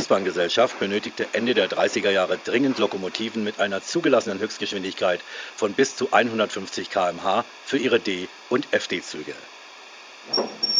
Reichsbahngesellschaft benötigte Ende der 30er Jahre dringend Lokomotiven mit einer zugelassenen Höchstgeschwindigkeit von bis zu 150 km/h für ihre D- und FD-Züge.